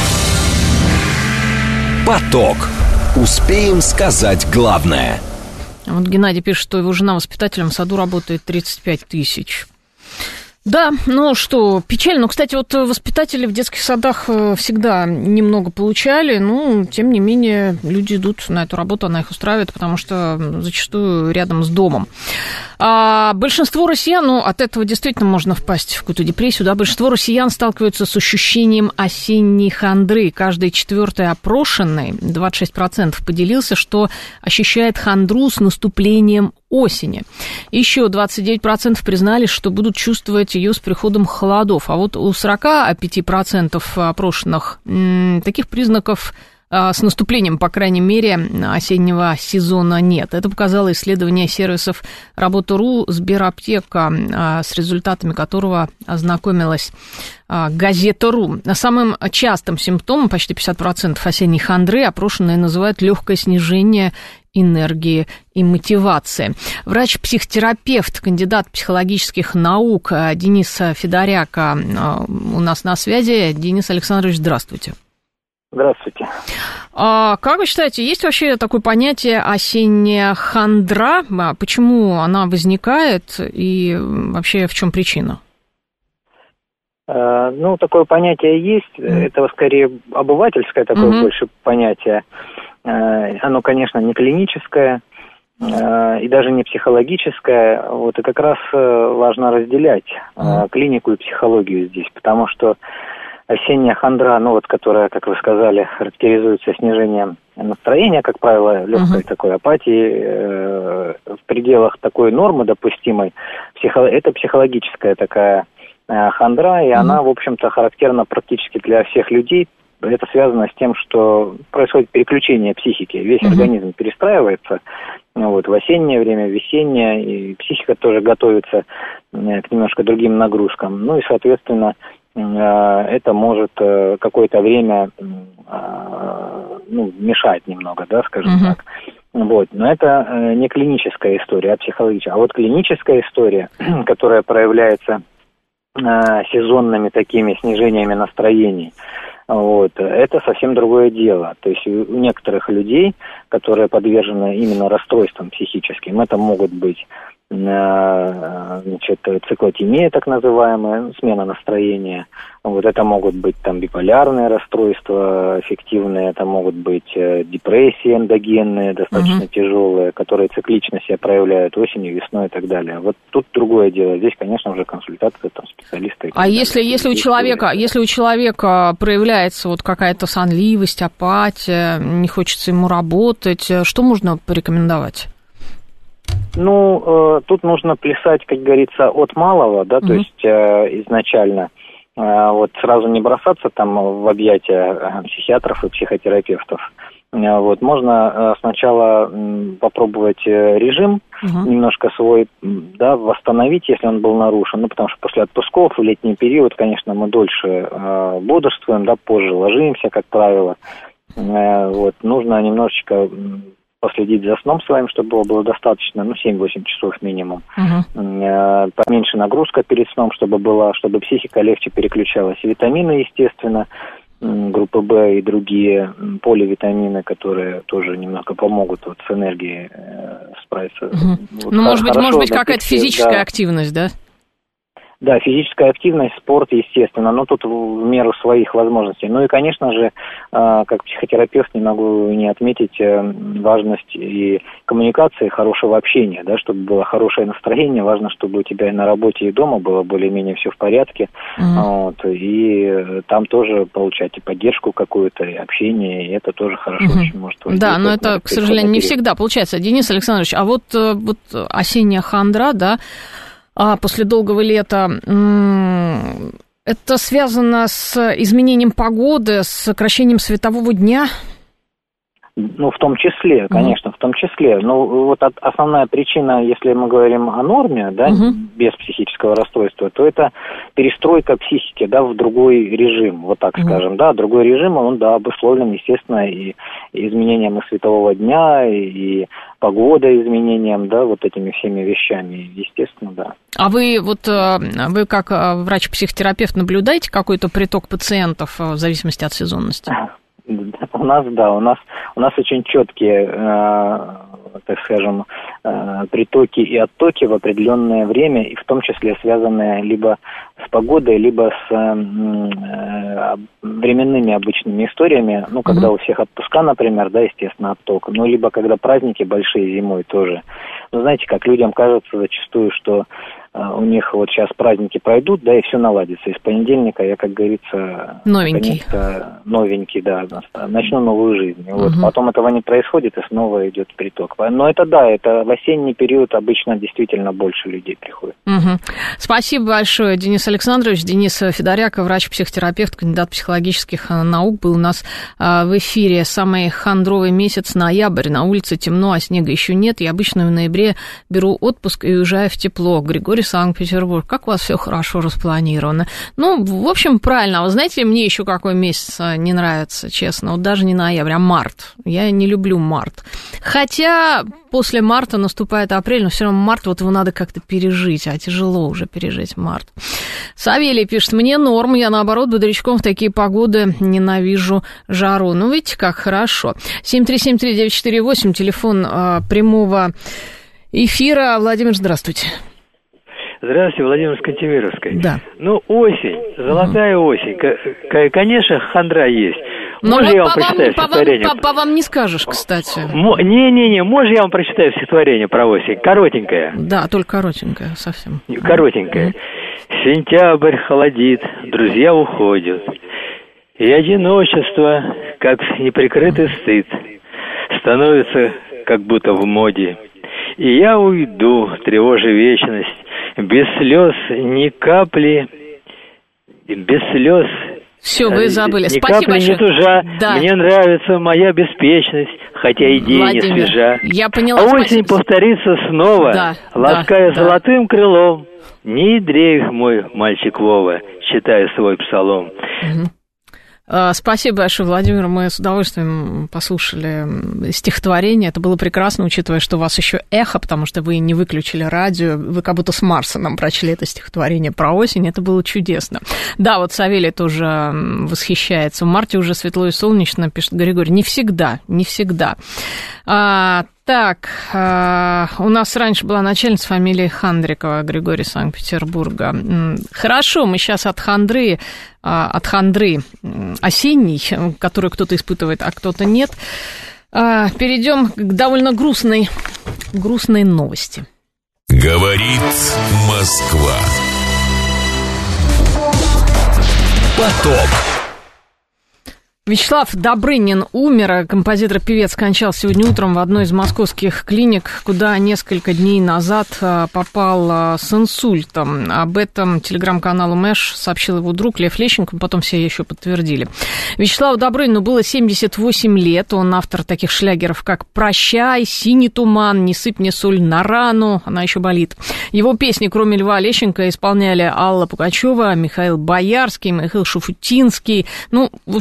Speaker 1: Поток. Успеем сказать главное.
Speaker 2: Вот Геннадий пишет, что его жена воспитателем в саду работает тридцать пять тысяч. Да, ну что, печально. Но, кстати, вот воспитатели в детских садах всегда немного получали, но, тем не менее, люди идут на эту работу, она их устраивает, потому что зачастую рядом с домом. А большинство россиян, ну, от этого действительно можно впасть в какую-то депрессию, да, большинство россиян сталкиваются с ощущением осенней хандры. Каждый четвертый опрошенный, двадцать шесть процентов, поделился, что ощущает хандру с наступлением осени. Еще двадцать девять процентов признались, что будут чувствовать ее с приходом холодов. А вот у сорок пять процентов опрошенных таких признаков с наступлением, по крайней мере, осеннего сезона нет. Это показало исследование сервисов Работа.ру, Сбераптека, с результатами которого ознакомилась Газета.ру. Самым частым симптомом, почти пятьдесят процентов осенней хандры, опрошенные называют легкое снижение энергии и мотивации. Врач-психотерапевт, кандидат психологических наук Денис Федоряк у нас на связи. Денис Александрович, здравствуйте.
Speaker 6: Здравствуйте.
Speaker 2: А как вы считаете, есть вообще такое понятие осенняя хандра? Почему она возникает и вообще в чем причина?
Speaker 6: Uh, ну, такое понятие есть. Mm. Это скорее обывательское такое mm-hmm. больше понятие. Uh, оно, конечно, не клиническое uh, и даже не психологическое. Вот, и как раз uh, важно разделять uh, mm. клинику и психологию здесь, потому что осенняя хандра, ну вот, которая, как вы сказали, характеризуется снижением настроения, как правило, легкой uh-huh. такой апатии, э, в пределах такой нормы допустимой, психо, это психологическая такая э, хандра, и uh-huh. она, в общем-то, характерна практически для всех людей. Это связано с тем, что происходит переключение психики, весь uh-huh. организм перестраивается, вот, в осеннее время, в весеннее, и психика тоже готовится э, к немножко другим нагрузкам, ну и, соответственно, это может какое-то время ну, мешать немного, да, скажем uh-huh. так. Вот. Но это не клиническая история, а психологическая. А вот клиническая история, которая проявляется сезонными такими снижениями настроений, вот, это совсем другое дело. То есть у некоторых людей, которые подвержены именно расстройствам психическим, это могут быть значит, циклотемия, так называемая, смена настроения. Вот это могут быть там биполярные расстройства эффективные, это могут быть депрессии эндогенные, достаточно uh-huh. тяжелые, которые циклично себя проявляют осенью, весной и так далее. Вот тут другое дело. Здесь, конечно, уже консультация там, специалиста.
Speaker 2: А если, если, у человека, если у человека проявляется вот какая-то сонливость, апатия, не хочется ему работать, что можно порекомендовать?
Speaker 6: Ну, э, тут нужно плясать, как говорится, от малого, да, mm-hmm. то есть э, изначально э, вот сразу не бросаться там в объятия э, психиатров и психотерапевтов. Э, вот можно э, сначала э, попробовать э, режим, mm-hmm. немножко свой, да, восстановить, если он был нарушен, ну, потому что после отпусков в летний период, конечно, мы дольше э, бодрствуем, да, позже ложимся, как правило. Э, вот, нужно немножечко
Speaker 8: последить за сном своим, чтобы было, было достаточно, ну, семь-восемь часов минимум. Uh-huh. Поменьше нагрузка перед сном, чтобы была, чтобы психика легче переключалась. И витамины, естественно, группы В и другие поливитамины, которые тоже немного помогут вот с энергией справиться. Uh-huh. Вот,
Speaker 2: ну, может быть, может быть, какая-то
Speaker 8: пищи,
Speaker 2: физическая
Speaker 8: да.
Speaker 2: активность, да?
Speaker 8: Да, физическая активность, спорт, естественно, но тут в меру своих возможностей. Ну и, конечно же, как психотерапевт не могу не отметить важность и коммуникации, хорошего общения, да, чтобы было хорошее настроение. Важно, чтобы у тебя и на работе, и дома было более-менее все в порядке. Mm-hmm. Вот, и там тоже получать и поддержку какую-то, и общение, и это тоже хорошо mm-hmm. очень может быть.
Speaker 2: Да, но это, к сожалению, не всегда получается. Денис Александрович, а вот, вот осенняя хандра, да, А после долгого лета, это связано с изменением погоды, с сокращением светового дня?
Speaker 8: Ну, в том числе, конечно, mm-hmm. в том числе. Ну, вот основная причина, если мы говорим о норме, да, mm-hmm. без психического расстройства, то это перестройка психики, да, в другой режим, вот так mm-hmm. скажем, да. Другой режим, он, да, обусловлен, естественно, и изменением и светового дня, и, и погодой изменением, да, вот этими всеми вещами, естественно, да.
Speaker 2: А вы вот, вы как врач-психотерапевт наблюдаете какой-то приток пациентов в зависимости от сезонности?
Speaker 8: У нас, да, у нас, у нас очень четкие, э, так скажем, э, притоки и оттоки в определенное время, и в том числе связанные либо с погодой, либо с э, временными обычными историями, ну, когда mm-hmm. у всех отпуска, например, да, естественно, отток, ну, либо когда праздники большие зимой тоже. Ну, знаете, как людям кажется зачастую, что у них вот сейчас праздники пройдут, да, и все наладится. И с понедельника я, как говорится,
Speaker 2: новенький,
Speaker 8: новенький, да, начну новую жизнь. Вот. Угу. Потом этого не происходит, и снова идет приток. Но это да, это в осенний период обычно действительно больше людей приходит.
Speaker 2: Угу. Спасибо большое, Денис Александрович. Денис Федоряк, врач-психотерапевт, кандидат психологических наук, был у нас в эфире. Самый хандровый месяц ноябрь. На улице темно, а снега еще нет. Я обычно в ноябре беру отпуск и уезжаю в тепло. Григорий, Санкт-Петербург. Как у вас все хорошо распланировано? Ну, в общем, правильно. Вы знаете, мне еще какой месяц не нравится, честно. Вот даже не ноябрь, а март. Я не люблю март. Хотя после марта наступает апрель, но все равно март, вот его надо как-то пережить, а тяжело уже пережить март. Савелий пишет, мне норм, я наоборот бодрячком в такие погоды ненавижу жару. Ну, видите, как хорошо. семь три семь три девять четыре восемь, телефон э, прямого эфира. Владимир, здравствуйте.
Speaker 9: Здравствуйте, Владимир Скантемировской.
Speaker 2: Да.
Speaker 9: Ну, осень, золотая угу. осень. К- конечно, хандра есть.
Speaker 2: Но
Speaker 9: Можно
Speaker 2: вот
Speaker 9: я вам
Speaker 2: по
Speaker 9: прочитаю
Speaker 2: вам,
Speaker 9: стихотворение?
Speaker 2: По, по, по вам не скажешь, кстати.
Speaker 9: Не-не-не, можно я вам прочитаю стихотворение про осень? Коротенькое.
Speaker 2: Да, только коротенькое совсем.
Speaker 9: Коротенькое. Угу. Сентябрь холодит, друзья уходят. И одиночество, как неприкрытый стыд, становится как будто в моде. И я уйду, тревожа вечность, без слез ни капли, без слез.
Speaker 2: Все, вы забыли.
Speaker 9: Ни
Speaker 2: Спасибо
Speaker 9: капли
Speaker 2: большое.
Speaker 9: Не тужа.
Speaker 2: Да.
Speaker 9: Мне нравится моя беспечность, хотя идея
Speaker 2: Владимир,
Speaker 9: не свежа.
Speaker 2: Я поняла.
Speaker 9: А
Speaker 2: спасибо.
Speaker 9: осень повторится снова,
Speaker 2: да,
Speaker 9: лаская
Speaker 2: да,
Speaker 9: золотым да. крылом. Не дрейф, мой мальчик Вова, читая свой псалом.
Speaker 2: Угу. Спасибо большое, Владимир. Мы с удовольствием послушали стихотворение. Это было прекрасно, учитывая, что у вас еще эхо, потому что вы не выключили радио. Вы как будто с Марса нам прочли это стихотворение про осень. Это было чудесно. Да, вот Савелий тоже восхищается. В марте уже светло и солнечно, пишет Григорий. Не всегда, не всегда. А, так, а, у нас раньше была начальница фамилии Хандрикова, Григорий, Санкт-Петербурга. Хорошо, мы сейчас от хандры, от хандры осенней, которую кто-то испытывает, а кто-то нет, перейдем к довольно грустной, грустной новости.
Speaker 1: Говорит Москва. Поток.
Speaker 2: Вячеслав Добрынин умер. Композитор и певец скончался сегодня утром в одной из московских клиник, куда несколько дней назад попал с инсультом. Об этом телеграм-каналу Мэш сообщил его друг Лев Лещенко, потом все еще подтвердили. Вячеславу Добрынину было семьдесят восемь лет. Он автор таких шлягеров, как «Прощай», «Синий туман», «Не сыпь мне соль на рану», она еще болит. Его песни, кроме Льва Лещенко, исполняли Алла Пугачева, Михаил Боярский, Михаил Шуфутинский. Ну, в общем-то, все мы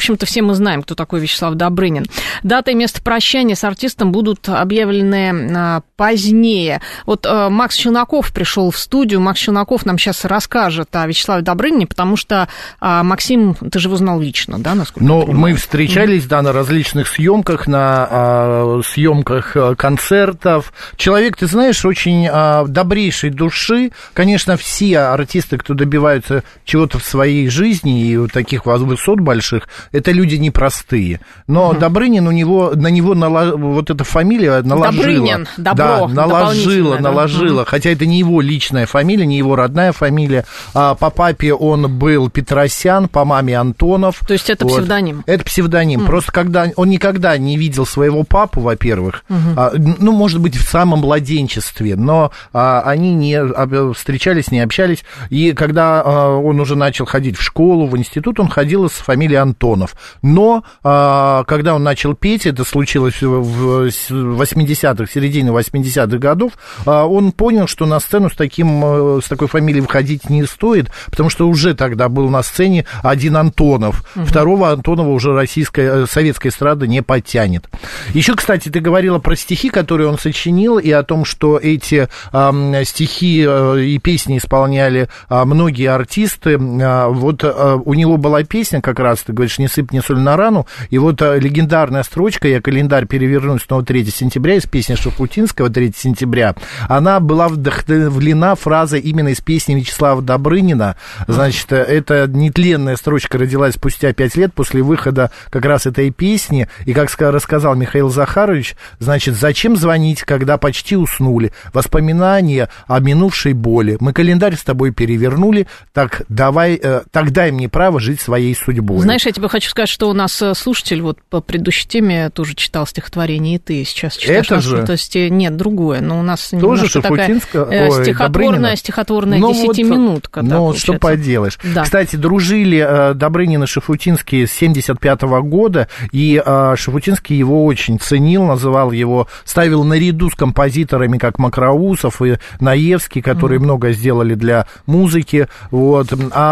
Speaker 2: мы знаем, кто такой Вячеслав Добрынин. Дата и место прощания с артистом будут объявлены позднее. Вот Макс Челноков пришел в студию. Макс Челноков нам сейчас расскажет о Вячеславе Добрынине, потому что, Максим, ты же его знал лично, да, насколько
Speaker 10: Ну,
Speaker 2: я понимаю?
Speaker 10: мы встречались, mm-hmm. да, на различных съемках, на а, съемках концертов. Человек, ты знаешь, очень а, добрейшей души. Конечно, все артисты, кто добиваются чего-то в своей жизни и таких высот больших, это люди непростые. Но mm-hmm. Добрынин у него, на него нала, вот эта фамилия наложила.
Speaker 2: Добрынин, добро,
Speaker 10: да, наложила,
Speaker 2: да?
Speaker 10: наложила. Mm-hmm. Хотя это не его личная фамилия, не его родная фамилия. А, по папе он был Петросян, по маме Антонов.
Speaker 2: То есть это вот. Псевдоним?
Speaker 10: Это псевдоним. Mm-hmm. Просто когда он никогда не видел своего папу, во-первых, mm-hmm. а, ну, может быть, в самом младенчестве, но а, они не встречались, не общались. И когда а, он уже начал ходить в школу, в институт, он ходил с фамилией Антонов. Но а, когда он начал петь, это случилось в восьмидесятых, середине восьмидесятых годов, а, он понял, что на сцену с, таким, с такой фамилией выходить не стоит, потому что уже тогда был на сцене один Антонов. Угу. Второго Антонова уже российская, советская эстрада не подтянет. Еще, кстати, ты говорила про стихи, которые он сочинил, и о том, что эти э, стихи э, и песни исполняли э, многие артисты. Э, вот э, у него была песня, как раз, ты говоришь, «Не сыпь мне соль на рану», и вот э, легендарная строчка, я календарь переверну снова третьего сентября, из песни Шафутинского третьего сентября, она была вдохновлена фразой именно из песни Вячеслава Добрынина. Значит, эта нетленная строчка родилась спустя пять лет после выхода как раз этой песни, и, как рассказал Михаил Захарович, значит, зачем звонить, когда почти уснули? Воспоминания о минувшей боли. Мы календарь с тобой перевернули, так давай, э, так дай мне право жить своей судьбой.
Speaker 2: Знаешь, я тебе хочу сказать, что у нас слушатель вот по предыдущей теме тоже читал стихотворение, и ты сейчас читаешь.
Speaker 10: Это же?
Speaker 2: То есть, нет, другое, но у нас
Speaker 10: тоже
Speaker 2: немножко такая э, стихотворная, стихотворная
Speaker 10: ну,
Speaker 2: десятиминутка.
Speaker 10: Вот,
Speaker 2: да,
Speaker 10: ну, вот что поделаешь. Да. Кстати, дружили э, Добрынин и Шафутинский с семьдесят пятого года, и э, Шафутинский его очень ценил, называл его, ставил наряду с композиторами, как Макроусов и Наевский, которые mm-hmm. много сделали для музыки. Вот.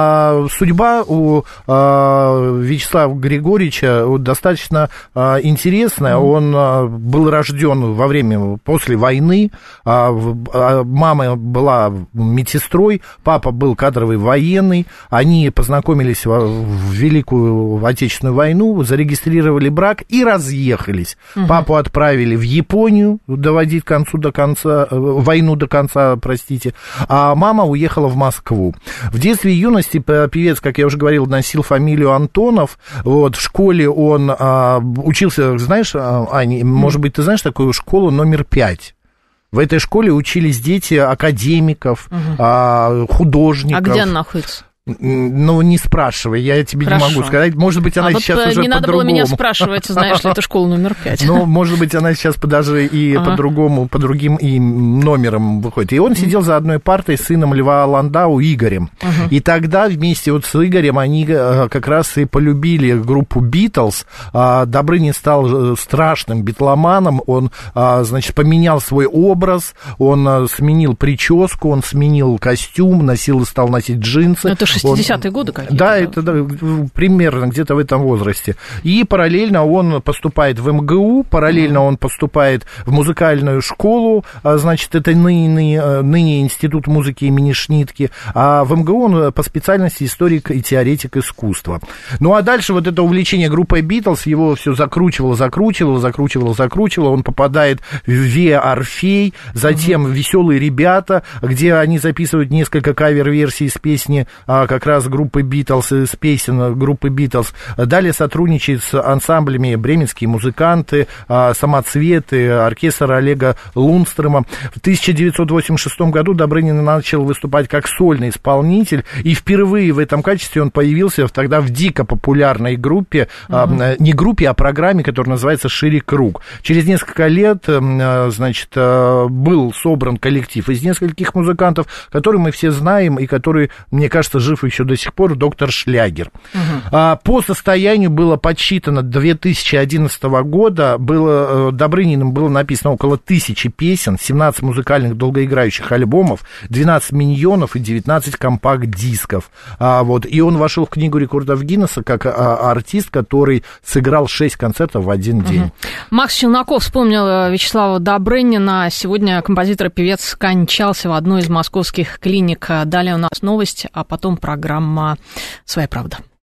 Speaker 10: А судьба у э, Вячеслава Григорьевича достаточно э, интересная. Mm-hmm. Он э, был рожден во время, после войны. Э, э, мама была медсестрой, папа был кадровый военный. Они познакомились в, в Великую Отечественную войну, зарегистрировали брак и разъехались. Угу. Папу отправили в Японию доводить к концу до конца, войну до конца, простите, а мама уехала в Москву. В детстве и юности певец, как я уже говорил, носил фамилию Антонов. Вот, в школе он а, учился, знаешь, Аня, может быть, ты знаешь такую школу номер пять? В этой школе учились дети академиков, угу. художников.
Speaker 2: А где она находится?
Speaker 10: Ну, не спрашивай, я тебе Хорошо. не могу сказать. Может быть, она а сейчас вот уже
Speaker 2: не
Speaker 10: по-другому.
Speaker 2: Не надо было меня спрашивать, знаешь ли, это школа номер пять.
Speaker 10: Ну, может быть, она сейчас даже и ага. по-другому, по другим и номерам выходит. И он mm-hmm. сидел за одной партой с сыном Льва Ландау Игорем. Uh-huh. И тогда вместе вот с Игорем они как раз и полюбили группу Битлз. Добрынин стал страшным битломаном. Он, значит, поменял свой образ, он сменил прическу, он сменил костюм, носил, стал носить джинсы.
Speaker 2: Это шестидесятые годы какие-то?
Speaker 10: Да, да? это да, примерно где-то в этом возрасте. И параллельно он поступает в эм гэ у, параллельно он поступает в музыкальную школу, значит, это ныне, ныне Институт музыки имени Шнитке, а в эм гэ у он по специальности историк и теоретик искусства. Ну, а дальше вот это увлечение группой Битлз, его все закручивало, закручивало, закручивало, закручивало, он попадает в Виа Орфей, затем в «Веселые ребята», где они записывают несколько кавер-версий с песни как раз группы Битлз, с песен группы Битлз. Далее сотрудничает с ансамблями бременские музыканты, самоцветы, оркестр Олега Лундстрема. В тысяча девятьсот восемьдесят шестом году Добрынин начал выступать как сольный исполнитель, и впервые в этом качестве он появился тогда в дико популярной группе, mm-hmm. не группе, а программе, которая называется «Шире круг». Через несколько лет, значит, был собран коллектив из нескольких музыкантов, который мы все знаем и который, мне кажется, жив жив еще до сих пор доктор Шлягер. Uh-huh. По состоянию было подсчитано две тысячи одиннадцатого года, было, Добрыниным было написано около тысячи песен, семнадцать музыкальных долгоиграющих альбомов, двенадцать миньонов и девятнадцать компакт-дисков. А, вот, и он вошел в книгу рекордов Гиннесса как а, артист, который сыграл шесть концертов в один день. Uh-huh.
Speaker 2: Макс Челноков вспомнил Вячеслава Добрынина. Сегодня композитор и певец скончался в одной из московских клиник. Далее у нас новость, а потом программа «Своя правда».